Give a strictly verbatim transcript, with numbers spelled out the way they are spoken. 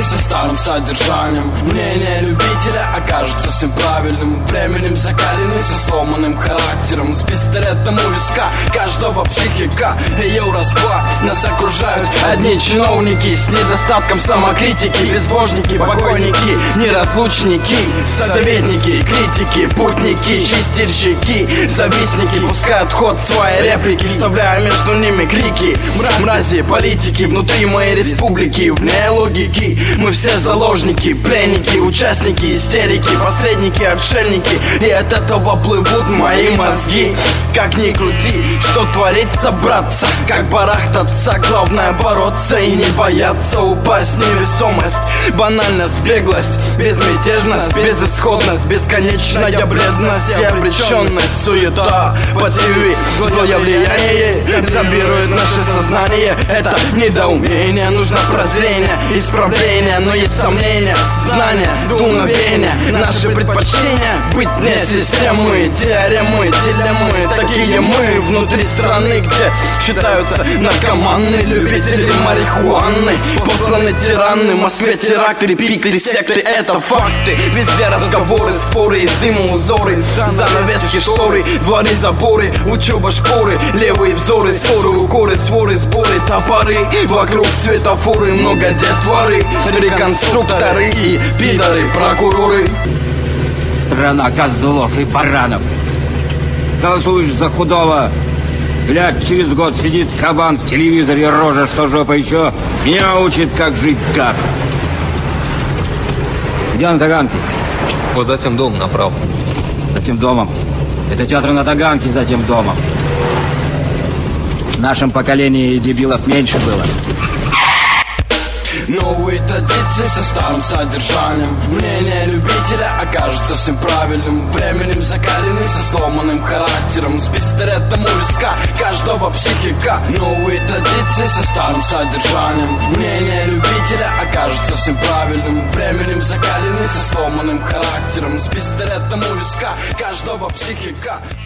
со старым содержанием. Мнение любителя окажется всем правильным. Временем закаленный со сломанным характером. С пистолетом у виска каждого психика. Еврос-два нас окружают одни чиновники с недостатком самокритики. Безбожники, покойники, неразлучники, советники, критики, путники, чистильщики, завистники. Пускают в ход свои реплики, вставляя между ними крики. Мрази, политики внутри моей республики. Вне логики мы все заложники, пленники, участники, истерики, посредники, отшельники. И от этого плывут мои мозги. Как ни крути, что творится, братца, как барахтаться, главное бороться и не бояться упасть. Невесомость, банальность, беглость, безмятежность, безысходность, бесконечная бредность и обреченность. Суета по ТВ, злое влияние зомбирует наше сознание. Это недоумение, нужно прозрение, исправление, но есть сомнения, знания, дуновения, наши предпочтения быть не системы, теоремы, дилеммы. Такие мы внутри страны, где считаются наркоманы, любители марихуаны, посланы тираны. В Москве теракты, пикты, секты, это факты. Везде разговоры, споры, из дыма узоры, занавески, шторы, дворы, заборы, учеба, шпоры, левые взоры, ссоры, укоры, своры, сборы, топоры. Вокруг светофоры, много детворы, реконструкторы и пидоры, прокуроры. Страна козлов и баранов. Голосуешь за худого, глядь, через год сидит кабан в телевизоре, рожа, что жопа еще меня учит, как жить, гад. Где на Таганке? Вот за тем домом направо. За тем домом. Это театр на Таганке, за тем домом. В нашем поколении дебилов меньше было. Новые традиции со старым содержанием. Мнение любителя окажется всем правильным. Временем закаленный со сломанным характером. С пистолетом у виска каждого психика. Новые традиции со старым содержанием. Мнение любителя окажется всем правильным. Временем закаленный со сломанным характером. С пистолетом у виска каждого психика.